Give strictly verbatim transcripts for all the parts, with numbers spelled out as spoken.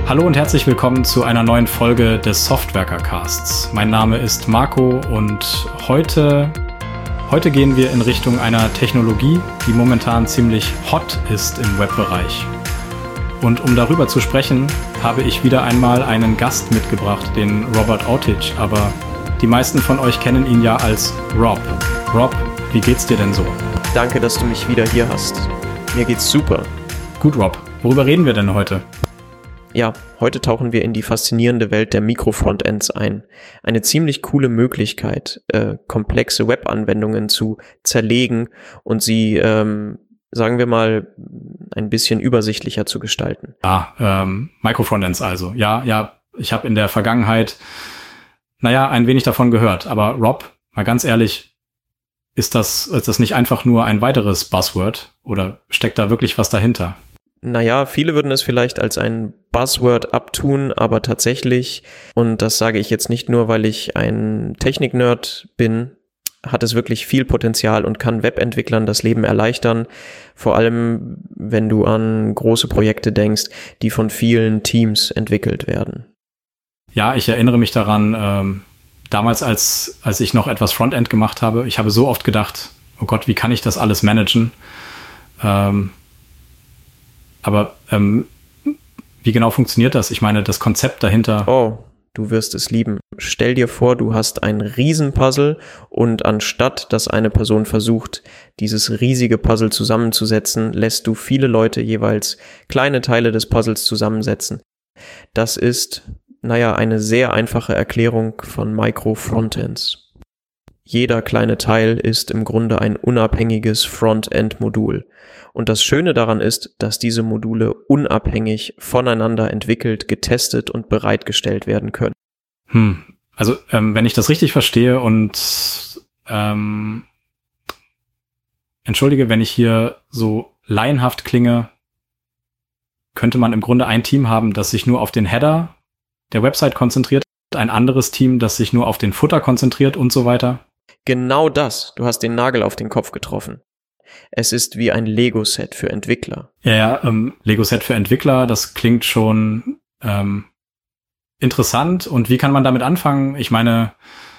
Hallo und herzlich willkommen zu einer neuen Folge des Softwerker-Casts. Mein Name ist Marco und heute, heute gehen wir in Richtung einer Technologie, die momentan ziemlich hot ist im Webbereich. Und um darüber zu sprechen, habe ich wieder einmal einen Gast mitgebracht, den Robert Outich, aber die meisten von euch kennen ihn ja als Rob. Rob, wie geht's dir denn so? Danke, dass du mich wieder hier hast. Mir geht's super. Gut, Rob. Worüber reden wir denn heute? Ja, heute tauchen wir in die faszinierende Welt der Mikrofrontends ein. Eine ziemlich coole Möglichkeit, äh, komplexe Webanwendungen zu zerlegen und sie, ähm, sagen wir mal, ein bisschen übersichtlicher zu gestalten. Ah, ähm, Microfrontends also. Ja, ja, ich habe in der Vergangenheit, naja, ein wenig davon gehört. Aber Rob, mal ganz ehrlich, ist das, ist das nicht einfach nur ein weiteres Buzzword oder steckt da wirklich was dahinter? Naja, viele würden es vielleicht als ein Buzzword abtun, aber tatsächlich, und das sage ich jetzt nicht nur, weil ich ein Technik-Nerd bin, hat es wirklich viel Potenzial und kann Webentwicklern das Leben erleichtern, vor allem wenn du an große Projekte denkst, die von vielen Teams entwickelt werden. Ja, ich erinnere mich daran, ähm, damals, als, als ich noch etwas Frontend gemacht habe, ich habe so oft gedacht, oh Gott, wie kann ich das alles managen? Ähm, Aber ähm, wie genau funktioniert das? Ich meine, das Konzept dahinter. Oh, du wirst es lieben. Stell dir vor, du hast ein Riesenpuzzle und anstatt, dass eine Person versucht, dieses riesige Puzzle zusammenzusetzen, lässt du viele Leute jeweils kleine Teile des Puzzles zusammensetzen. Das ist, naja, eine sehr einfache Erklärung von Micro-Frontends. Jeder kleine Teil ist im Grunde ein unabhängiges Frontend-Modul. Und das Schöne daran ist, dass diese Module unabhängig voneinander entwickelt, getestet und bereitgestellt werden können. Hm. Also ähm, wenn ich das richtig verstehe und ähm, entschuldige, wenn ich hier so laienhaft klinge, könnte man im Grunde ein Team haben, das sich nur auf den Header der Website konzentriert, ein anderes Team, das sich nur auf den Footer konzentriert und so weiter. Genau das. Du hast den Nagel auf den Kopf getroffen. Es ist wie ein Lego-Set für Entwickler. Ja, ja, ähm, Lego-Set für Entwickler, das klingt schon ähm, interessant. Und wie kann man damit anfangen? Ich meine,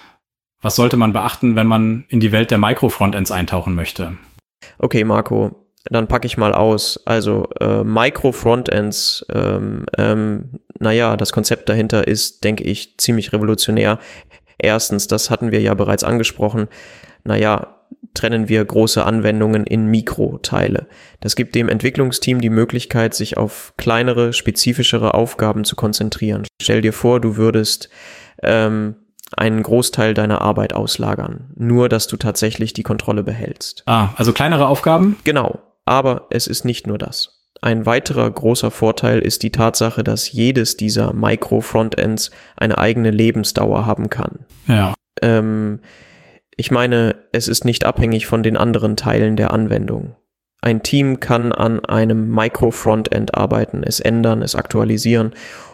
was sollte man beachten, wenn man in die Welt der Micro-Frontends eintauchen möchte? Okay, Marco, dann packe ich mal aus. Also äh, Micro-Frontends, ähm, ähm, naja, das Konzept dahinter ist, denke ich, ziemlich revolutionär. Erstens, das hatten wir ja bereits angesprochen, naja, trennen wir große Anwendungen in Mikroteile. Das gibt dem Entwicklungsteam die Möglichkeit, sich auf kleinere, spezifischere Aufgaben zu konzentrieren. Stell dir vor, du würdest ähm, einen Großteil deiner Arbeit auslagern, nur dass du tatsächlich die Kontrolle behältst. Ah, also kleinere Aufgaben? Genau, aber es ist nicht nur das. Ein weiterer großer Vorteil ist die Tatsache, dass jedes dieser Micro-Frontends eine eigene Lebensdauer haben kann. Ja. Ähm, ich meine, es ist nicht abhängig von den anderen Teilen der Anwendung. Ein Team kann an einem Micro-Frontend arbeiten, es ändern, es aktualisieren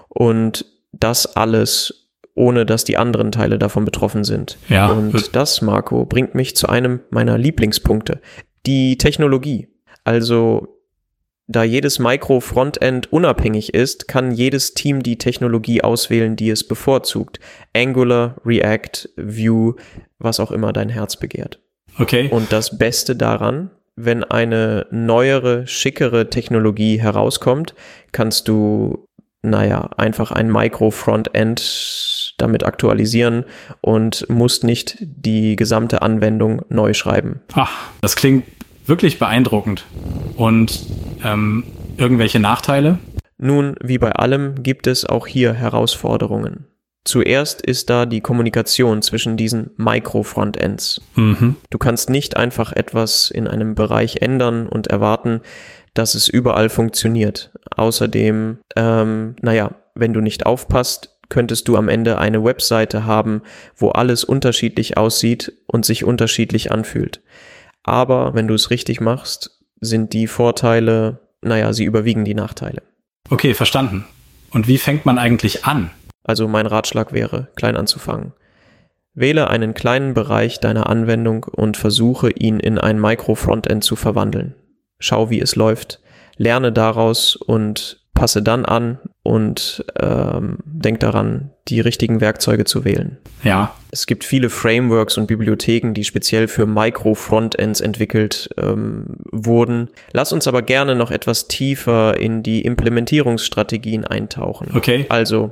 und das alles, ohne dass die anderen Teile davon betroffen sind. Ja. Und das, Marco, bringt mich zu einem meiner Lieblingspunkte. Die Technologie. Also da jedes Micro-Frontend unabhängig ist, kann jedes Team die Technologie auswählen, die es bevorzugt. Angular, React, Vue, was auch immer dein Herz begehrt. Okay. Und das Beste daran, wenn eine neuere, schickere Technologie herauskommt, kannst du, naja, einfach ein Micro-Frontend damit aktualisieren und musst nicht die gesamte Anwendung neu schreiben. Ach, das klingt wirklich beeindruckend. Und ähm, irgendwelche Nachteile? Nun, wie bei allem gibt es auch hier Herausforderungen. Zuerst ist da die Kommunikation zwischen diesen Micro-Frontends. Mhm. Du kannst nicht einfach etwas in einem Bereich ändern und erwarten, dass es überall funktioniert. Außerdem, ähm, naja, wenn du nicht aufpasst, könntest du am Ende eine Webseite haben, wo alles unterschiedlich aussieht und sich unterschiedlich anfühlt. Aber wenn du es richtig machst, sind die Vorteile, naja, sie überwiegen die Nachteile. Okay, verstanden. Und wie fängt man eigentlich an? Also mein Ratschlag wäre, klein anzufangen. Wähle einen kleinen Bereich deiner Anwendung und versuche, ihn in ein Micro-Frontend zu verwandeln. Schau, wie es läuft, lerne daraus und passe dann an und ähm, denk daran, die richtigen Werkzeuge zu wählen. Ja. Es gibt viele Frameworks und Bibliotheken, die speziell für Micro-Frontends entwickelt ähm, wurden. Lass uns aber gerne noch etwas tiefer in die Implementierungsstrategien eintauchen. Okay. Also,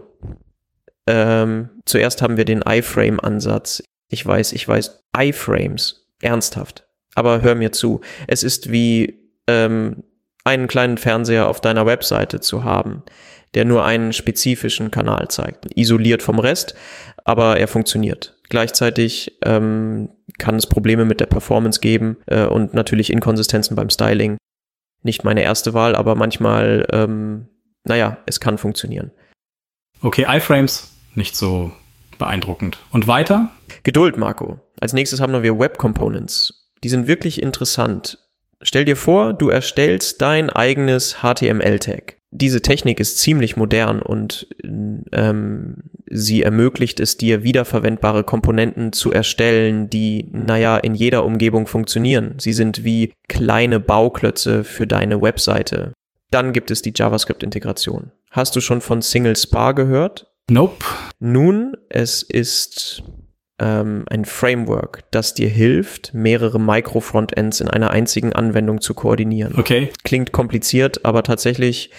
ähm, zuerst haben wir den iFrame-Ansatz. Ich weiß, ich weiß, iFrames, ernsthaft. Aber hör mir zu. Es ist wie ähm, einen kleinen Fernseher auf deiner Webseite zu haben, der nur einen spezifischen Kanal zeigt, isoliert vom Rest, aber er funktioniert. Gleichzeitig ähm, kann es Probleme mit der Performance geben äh, und natürlich Inkonsistenzen beim Styling. Nicht meine erste Wahl, aber manchmal, ähm, naja, es kann funktionieren. Okay, iFrames, nicht so beeindruckend. Und weiter? Geduld, Marco. Als nächstes haben wir Web Components. Die sind wirklich interessant. Stell dir vor, du erstellst dein eigenes H T M L-Tag. Diese Technik ist ziemlich modern und ähm, sie ermöglicht es dir, wiederverwendbare Komponenten zu erstellen, die, naja, in jeder Umgebung funktionieren. Sie sind wie kleine Bauklötze für deine Webseite. Dann gibt es die JavaScript-Integration. Hast du schon von Single Spar gehört? Nope. Nun, es ist ähm, ein Framework, das dir hilft, mehrere Micro-Frontends in einer einzigen Anwendung zu koordinieren. Okay. Klingt kompliziert, aber tatsächlich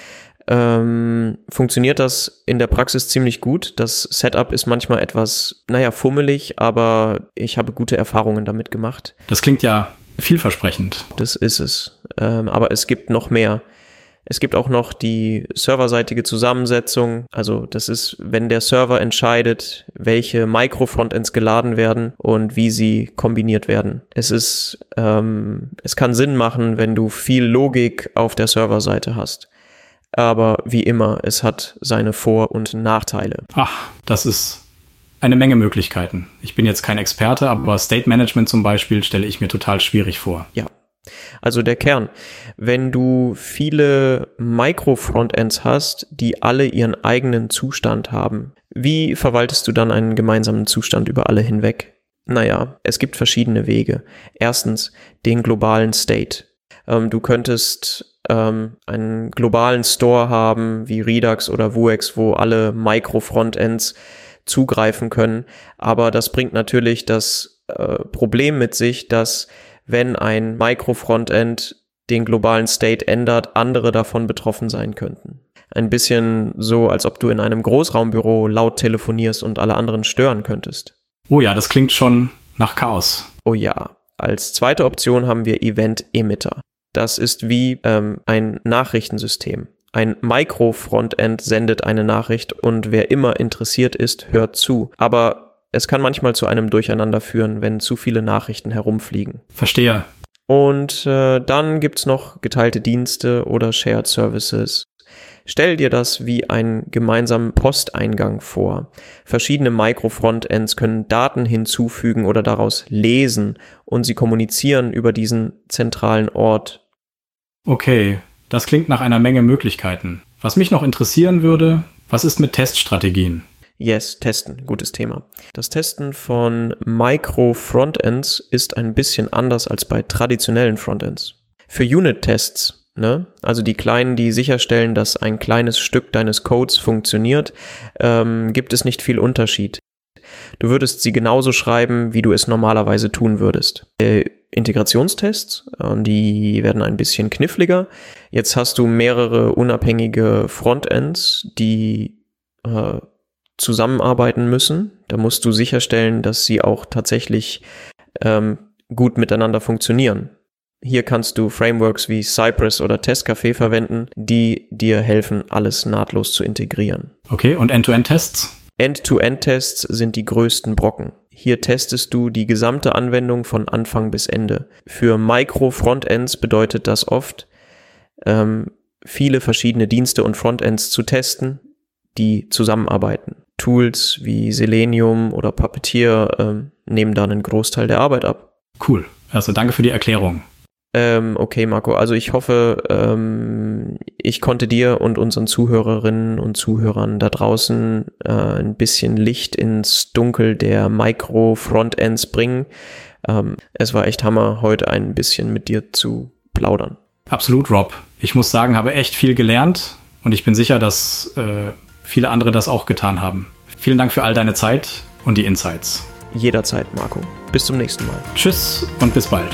ähm, funktioniert das in der Praxis ziemlich gut. Das Setup ist manchmal etwas, naja, fummelig, aber ich habe gute Erfahrungen damit gemacht. Das klingt ja vielversprechend. Das ist es. Ähm, aber es gibt noch mehr. Es gibt auch noch die serverseitige Zusammensetzung. Also das ist, wenn der Server entscheidet, welche Micro-Frontends geladen werden und wie sie kombiniert werden. Es ist, ähm, es kann Sinn machen, wenn du viel Logik auf der Serverseite hast. Aber wie immer, es hat seine Vor- und Nachteile. Ach, das ist eine Menge Möglichkeiten. Ich bin jetzt kein Experte, aber State Management zum Beispiel stelle ich mir total schwierig vor. Ja. Also der Kern, wenn du viele Micro-Frontends hast, die alle ihren eigenen Zustand haben, wie verwaltest du dann einen gemeinsamen Zustand über alle hinweg? Naja, es gibt verschiedene Wege. Erstens den globalen State. Ähm, du könntest ähm, einen globalen Store haben, wie Redux oder Vuex, wo alle Micro-Frontends zugreifen können, aber das bringt natürlich das äh, Problem mit sich, dass wenn ein Micro-Frontend den globalen State ändert, andere davon betroffen sein könnten. Ein bisschen so, als ob du in einem Großraumbüro laut telefonierst und alle anderen stören könntest. Oh ja, das klingt schon nach Chaos. Oh ja. Als zweite Option haben wir Event-Emitter. Das ist wie ähm, ein Nachrichtensystem. Ein Micro-Frontend sendet eine Nachricht und wer immer interessiert ist, hört zu. Aber es kann manchmal zu einem Durcheinander führen, wenn zu viele Nachrichten herumfliegen. Verstehe. Und äh, dann gibt's noch geteilte Dienste oder Shared Services. Stell dir das wie einen gemeinsamen Posteingang vor. Verschiedene Micro-Frontends können Daten hinzufügen oder daraus lesen und sie kommunizieren über diesen zentralen Ort. Okay, das klingt nach einer Menge Möglichkeiten. Was mich noch interessieren würde, was ist mit Teststrategien? Yes, testen, gutes Thema. Das Testen von Micro-Frontends ist ein bisschen anders als bei traditionellen Frontends. Für Unit-Tests, ne, also die kleinen, die sicherstellen, dass ein kleines Stück deines Codes funktioniert, ähm, gibt es nicht viel Unterschied. Du würdest sie genauso schreiben, wie du es normalerweise tun würdest. Äh, Integrationstests, die werden ein bisschen kniffliger. Jetzt hast du mehrere unabhängige Frontends, die äh, zusammenarbeiten müssen. Da musst du sicherstellen, dass sie auch tatsächlich ähm, gut miteinander funktionieren. Hier kannst du Frameworks wie Cypress oder Testcafé verwenden, die dir helfen, alles nahtlos zu integrieren. Okay, und End-to-End-Tests? End-to-End-Tests sind die größten Brocken. Hier testest du die gesamte Anwendung von Anfang bis Ende. Für Micro-Frontends bedeutet das oft, ähm, viele verschiedene Dienste und Frontends zu testen, die zusammenarbeiten. Tools wie Selenium oder Puppeteer ähm, nehmen da einen Großteil der Arbeit ab. Cool. Also danke für die Erklärung. Ähm, okay, Marco. Also ich hoffe, ähm, ich konnte dir und unseren Zuhörerinnen und Zuhörern da draußen äh, ein bisschen Licht ins Dunkel der Micro-Frontends bringen. Ähm, es war echt Hammer, heute ein bisschen mit dir zu plaudern. Absolut, Rob. Ich muss sagen, habe echt viel gelernt. Und ich bin sicher, dass äh, viele andere das auch getan haben. Vielen Dank für all deine Zeit und die Insights. Jederzeit, Marco. Bis zum nächsten Mal. Tschüss und bis bald.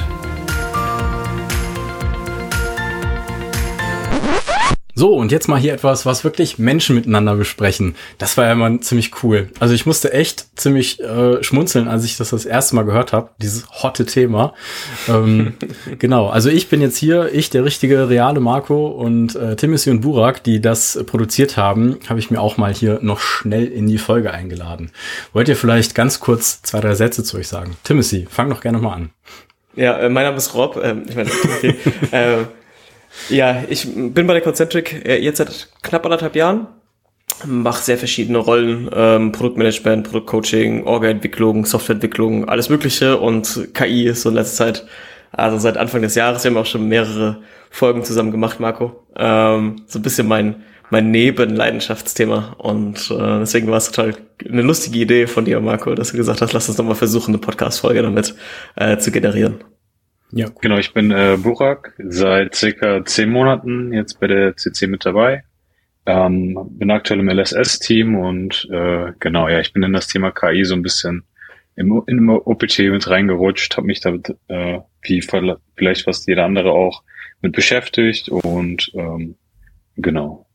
So, und jetzt mal hier etwas, was wirklich Menschen miteinander besprechen. Das war ja mal ziemlich cool. Also ich musste echt ziemlich äh, schmunzeln, als ich das das erste Mal gehört habe, dieses hotte Thema. Ähm, genau, also ich bin jetzt hier, ich, der richtige, reale Marco, und äh, Timothy und Burak, die das produziert haben, habe ich mir auch mal hier noch schnell in die Folge eingeladen. Wollt ihr vielleicht ganz kurz zwei, drei Sätze zu euch sagen? Timothy, fang doch gerne mal an. Ja, äh, mein Name ist Rob. Ähm, ich meine, okay. äh, Ja, ich bin bei der Concentric jetzt seit knapp anderthalb Jahren, mache sehr verschiedene Rollen, ähm, Produktmanagement, Produktcoaching, Orga-Entwicklung, Softwareentwicklung, alles Mögliche, und K I ist so in letzter Zeit, also seit Anfang des Jahres, wir haben auch schon mehrere Folgen zusammen gemacht, Marco, ähm, so ein bisschen mein mein Nebenleidenschaftsthema, und äh, deswegen war es total eine lustige Idee von dir, Marco, dass du gesagt hast, lass uns doch mal versuchen, eine Podcast-Folge damit äh, zu generieren. Ja, cool. Genau, ich bin äh, Burak, seit circa zehn Monaten jetzt bei der C C mit dabei. Ähm, bin aktuell im L S S-Team und äh, genau, ja, ich bin in das Thema K I so ein bisschen im, im O P T mit reingerutscht, habe mich damit, äh, wie vielleicht fast jeder andere auch, mit beschäftigt, und ähm, genau.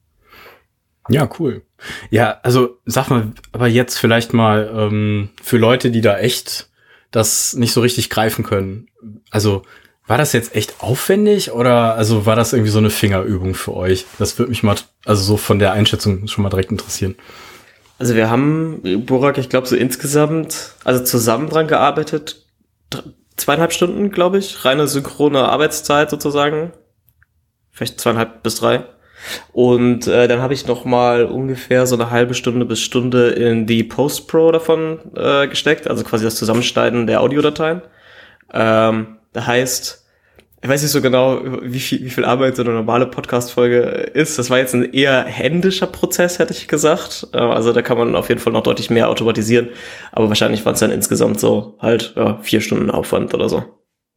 Ja, cool. Ja, also sag mal, aber jetzt vielleicht mal ähm, für Leute, die da echt das nicht so richtig greifen können. Also war das jetzt echt aufwendig, oder also war das irgendwie so eine Fingerübung für euch? Das würde mich mal, also so von der Einschätzung schon mal direkt interessieren. Also wir haben, Burak, ich glaube so insgesamt, also zusammen dran gearbeitet, zweieinhalb Stunden, glaube ich, reine synchrone Arbeitszeit sozusagen, vielleicht zweieinhalb bis drei. Und äh, dann habe ich noch mal ungefähr so eine halbe Stunde bis Stunde in die Post-Pro davon äh, gesteckt, also quasi das Zusammenschneiden der Audiodateien. Ähm, das heißt, ich weiß nicht so genau, wie viel, wie viel Arbeit so eine normale Podcast-Folge ist. Das war jetzt ein eher händischer Prozess, hätte ich gesagt. Äh, also da kann man auf jeden Fall noch deutlich mehr automatisieren. Aber wahrscheinlich waren es dann insgesamt so halt ja, vier Stunden Aufwand oder so.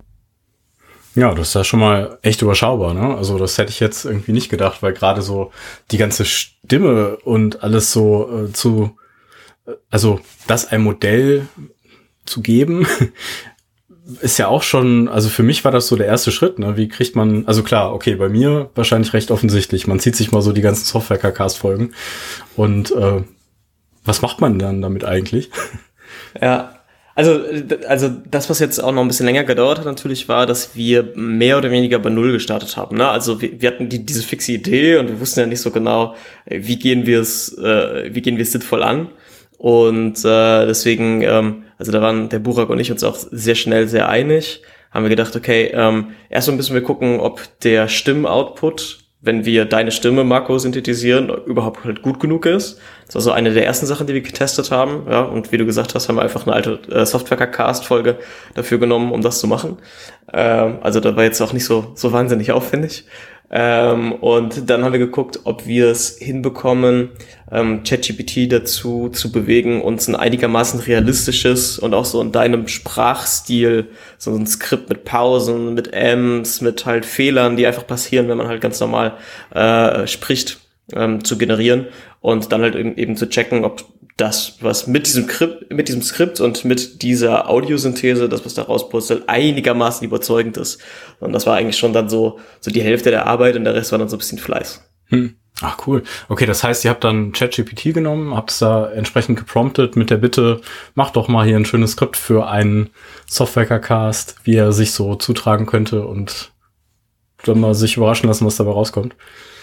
Ja, das ist ja schon mal echt überschaubar, ne? Also das hätte ich jetzt irgendwie nicht gedacht, weil gerade so die ganze Stimme und alles so äh, zu, also das ein Modell zu geben, ist ja auch schon, also für mich war das so der erste Schritt, ne? Wie kriegt man, also klar, okay, bei mir wahrscheinlich recht offensichtlich, man zieht sich mal so die ganzen Software-Cast-Folgen und äh, was macht man dann damit eigentlich? Ja. Also, also das, was jetzt auch noch ein bisschen länger gedauert hat natürlich, war, dass wir mehr oder weniger bei Null gestartet haben. Ne? Also wir, wir hatten die, diese fixe Idee, und wir wussten ja nicht so genau, wie gehen wir es, äh, wie gehen wir es sinnvoll an. Und äh, deswegen, ähm, also da waren der Burak und ich uns auch sehr schnell sehr einig. Haben wir gedacht, okay, ähm, erstmal müssen wir gucken, ob der Stimmen-Output, wenn wir deine Stimme, Marco, synthetisieren, überhaupt halt gut genug ist. Das war so eine der ersten Sachen, die wir getestet haben. Ja, und wie du gesagt hast, haben wir einfach eine alte äh, Software-Cast-Folge dafür genommen, um das zu machen. Ähm, also da war jetzt auch nicht so so wahnsinnig aufwendig. Ähm, und dann haben wir geguckt, ob wir es hinbekommen, ähm, ChatGPT dazu zu bewegen, uns ein einigermaßen realistisches und auch so in deinem Sprachstil, so ein Skript mit Pausen, mit Ms, mit halt Fehlern, die einfach passieren, wenn man halt ganz normal äh, spricht, ähm, zu generieren, und dann halt eben, eben zu checken, ob das, was mit diesem Skript, mit diesem Skript und mit dieser Audiosynthese, das, was da rauspurzelt, einigermaßen überzeugend ist. Und das war eigentlich schon dann so, so die Hälfte der Arbeit, und der Rest war dann so ein bisschen Fleiß. Hm. Ach, cool. Okay, das heißt, ihr habt dann ChatGPT genommen, habt es da entsprechend gepromptet mit der Bitte, macht doch mal hier ein schönes Skript für einen Software-Cast, wie er sich so zutragen könnte, und dann mal sich überraschen lassen, was dabei rauskommt.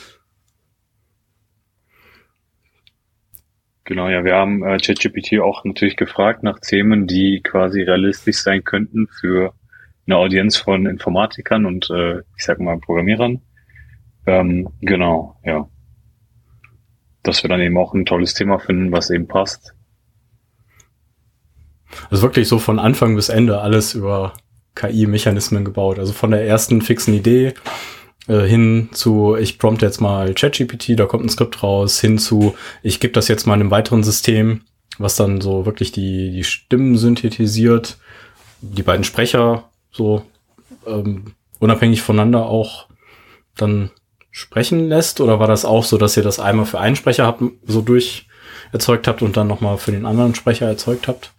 Genau, ja, wir haben äh, ChatGPT auch natürlich gefragt nach Themen, die quasi realistisch sein könnten für eine Audienz von Informatikern und äh, ich sag mal Programmierern. Ähm, genau, ja. Dass wir dann eben auch ein tolles Thema finden, was eben passt. Also wirklich so von Anfang bis Ende alles über K I-Mechanismen gebaut. Also von der ersten fixen Idee äh, hin zu, ich prompte jetzt mal ChatGPT, da kommt ein Skript raus, hin zu, ich gebe das jetzt mal in einem weiteren System, was dann so wirklich die, die Stimmen synthetisiert, die beiden Sprecher so ähm, unabhängig voneinander auch dann sprechen lässt? Oder war das auch so, dass ihr das einmal für einen Sprecher habt, so durch erzeugt habt und dann nochmal für den anderen Sprecher erzeugt habt?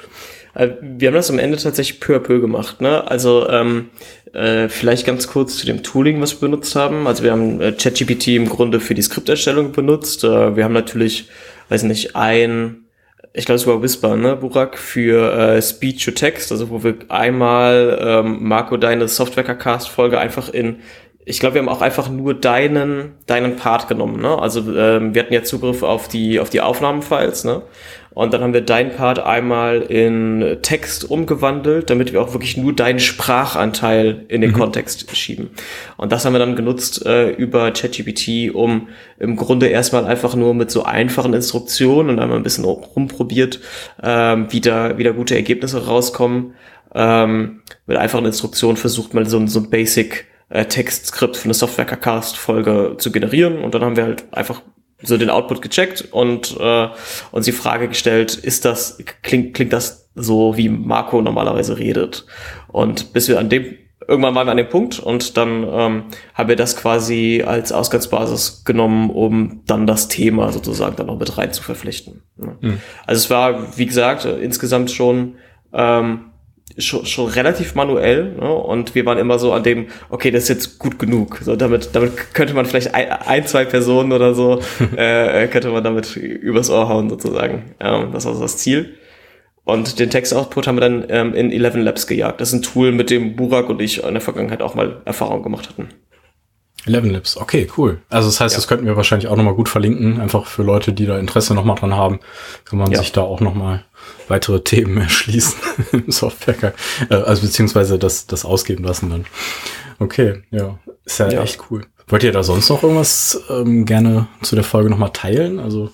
Wir haben das am Ende tatsächlich peu à peu gemacht, ne? Also ähm, äh, vielleicht ganz kurz zu dem Tooling, was wir benutzt haben. Also wir haben äh, ChatGPT im Grunde für die Skripterstellung benutzt. Äh, wir haben natürlich, weiß nicht, ein, ich glaube es war Whisper, ne, Burak, für äh, Speech to Text, also wo wir einmal ähm, Marco deine Software-Cast-Folge einfach in, ich glaube, wir haben auch einfach nur deinen deinen Part genommen, ne? Also ähm, wir hatten ja Zugriff auf die auf die Aufnahmefiles, ne? Und dann haben wir deinen Part einmal in Text umgewandelt, damit wir auch wirklich nur deinen Sprachanteil in den mhm. Kontext schieben. Und das haben wir dann genutzt äh, über ChatGPT, um im Grunde erstmal einfach nur mit so einfachen Instruktionen und einmal ein bisschen rumprobiert, ähm, wie da wieder gute Ergebnisse rauskommen. Ähm, mit einfachen Instruktionen versucht man so, so ein Basic äh, Textskript für eine Software-Cast-Folge zu generieren. Und dann haben wir halt einfach so den Output gecheckt und äh, uns die Frage gestellt, ist das, klingt, klingt das so, wie Marco normalerweise redet? Und bis wir an dem, irgendwann waren wir an dem Punkt und dann ähm, haben wir das quasi als Ausgangsbasis genommen, um dann das Thema sozusagen dann noch mit rein zu verpflichten. Ne? Mhm. Also es war, wie gesagt, äh, insgesamt schon ähm, Schon, schon relativ manuell, ne? Und wir waren immer so an dem, okay, das ist jetzt gut genug. So, damit, damit könnte man vielleicht ein, ein zwei Personen oder so, äh, könnte man damit übers Ohr hauen sozusagen. Ähm, das war so das Ziel. Und den Textoutput haben wir dann ähm, in Eleven Labs gejagt. Das ist ein Tool, mit dem Burak und ich in der Vergangenheit auch mal Erfahrung gemacht hatten. Eleven Labs, okay, cool. Also das heißt, ja. das könnten wir wahrscheinlich auch nochmal gut verlinken, einfach für Leute, die da Interesse nochmal dran haben, kann man ja. sich da auch nochmal weitere Themen erschließen im Software, äh, also beziehungsweise das, das ausgeben lassen dann. Okay, ja, ist ja, ja. echt cool. Wollt ihr da sonst noch irgendwas ähm, gerne zu der Folge nochmal teilen? Also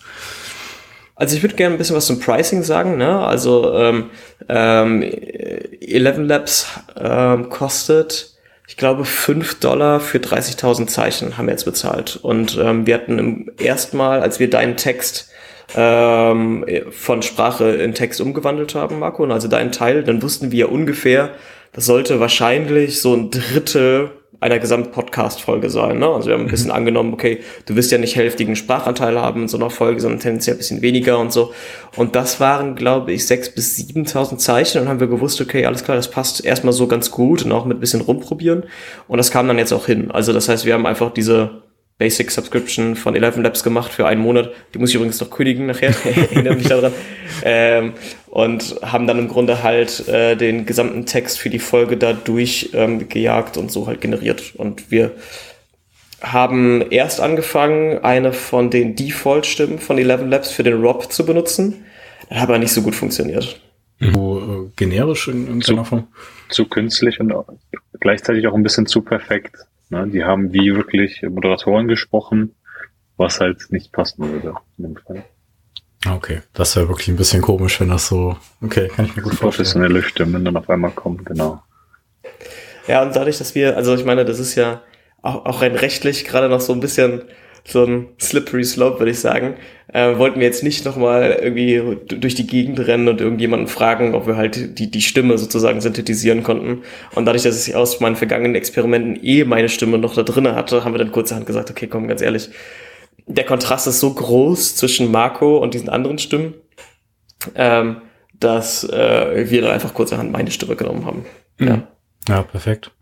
Also ich würde gerne ein bisschen was zum Pricing sagen, ne? Also ähm, ähm, Eleven Labs ähm, kostet, ich glaube, fünf Dollar für dreißigtausend Zeichen haben wir jetzt bezahlt. Und ähm, wir hatten im ersten Mal, als wir deinen Text ähm, von Sprache in Text umgewandelt haben, Marco, und also deinen Teil, dann wussten wir ungefähr, das sollte wahrscheinlich so ein Drittel einer Gesamt-Podcast-Folge sein, ne? Also wir haben ein bisschen mhm. angenommen, okay, du wirst ja nicht hälftigen Sprachanteil haben in so einer Folge, sondern tendenziell ein bisschen weniger und so. Und das waren, glaube ich, sechstausend bis siebentausend Zeichen. Und dann haben wir gewusst, okay, alles klar, das passt erstmal so ganz gut und auch mit ein bisschen rumprobieren. Und das kam dann jetzt auch hin. Also das heißt, wir haben einfach diese Basic Subscription von Eleven Labs gemacht für einen Monat. Die muss ich übrigens noch kündigen nachher. Ich erinnere mich daran. Ähm, und haben dann im Grunde halt äh, den gesamten Text für die Folge da durch ähm, gejagt und so halt generiert. Und wir haben erst angefangen, eine von den Default-Stimmen von Eleven Labs für den Rob zu benutzen. Das hat aber nicht so gut funktioniert. So äh, generisch in irgendeiner Form? Zu künstlich und auch, gleichzeitig auch ein bisschen zu perfekt. Ne? Die haben wie wirklich Moderatoren gesprochen, was halt nicht passen würde in dem Fall. Okay, das wäre wirklich ein bisschen komisch, wenn das so, okay, kann ich mir gut vorstellen. Professionelle Stimmen dann auf einmal kommen, genau. Ja, und dadurch, dass wir, also ich meine, das ist ja auch, auch rein rechtlich gerade noch so ein bisschen so ein slippery slope, würde ich sagen, äh, wollten wir jetzt nicht nochmal irgendwie durch die Gegend rennen und irgendjemanden fragen, ob wir halt die die Stimme sozusagen synthetisieren konnten. Und dadurch, dass ich aus meinen vergangenen Experimenten eh meine Stimme noch da drin hatte, haben wir dann kurzerhand gesagt, okay, komm, ganz ehrlich, der Kontrast ist so groß zwischen Marco und diesen anderen Stimmen, ähm, dass äh, wir dann einfach kurzerhand meine Stimme genommen haben. Mhm. Ja. Ja, perfekt.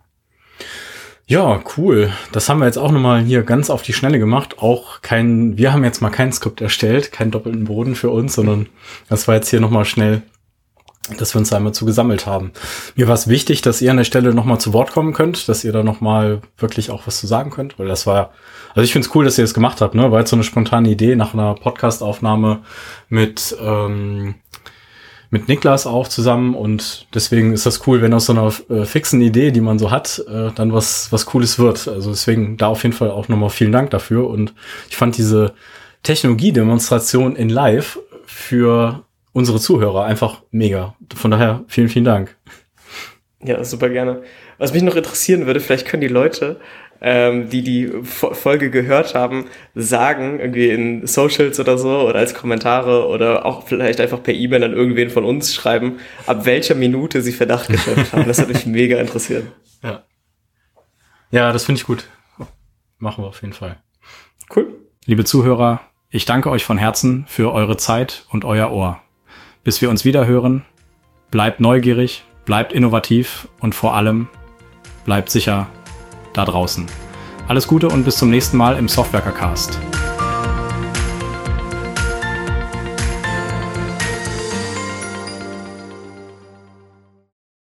Ja, cool. Das haben wir jetzt auch nochmal hier ganz auf die Schnelle gemacht. Auch kein, wir haben jetzt mal kein Skript erstellt, keinen doppelten Boden für uns, sondern das war jetzt hier nochmal schnell, dass wir uns da einmal zu gesammelt haben. Mir war es wichtig, dass ihr an der Stelle nochmal zu Wort kommen könnt, dass ihr da nochmal wirklich auch was zu sagen könnt, weil das war, also ich finde es cool, dass ihr das gemacht habt, ne? War jetzt so eine spontane Idee nach einer Podcast-Aufnahme mit, ähm, mit Niklas auch zusammen und deswegen ist das cool, wenn aus so einer äh, fixen Idee, die man so hat, äh, dann was was Cooles wird. Also deswegen da auf jeden Fall auch nochmal vielen Dank dafür und ich fand diese Technologiedemonstration in Live für unsere Zuhörer einfach mega. Von daher vielen, vielen Dank. Ja, super gerne. Was mich noch interessieren würde, vielleicht können die Leute, ähm, die die F- Folge gehört haben, sagen, irgendwie in Socials oder so oder als Kommentare oder auch vielleicht einfach per E-Mail an irgendwen von uns schreiben, ab welcher Minute sie Verdacht geschöpft haben. Das würde mich mega interessieren. Ja, ja, das finde ich gut. machen wir auf jeden Fall. Cool. Liebe Zuhörer, ich danke euch von Herzen für eure Zeit und euer Ohr. Bis wir uns wieder hören, bleibt neugierig, bleibt innovativ und vor allem bleibt sicher da draußen. Alles Gute und bis zum nächsten Mal im Softwerker Cast.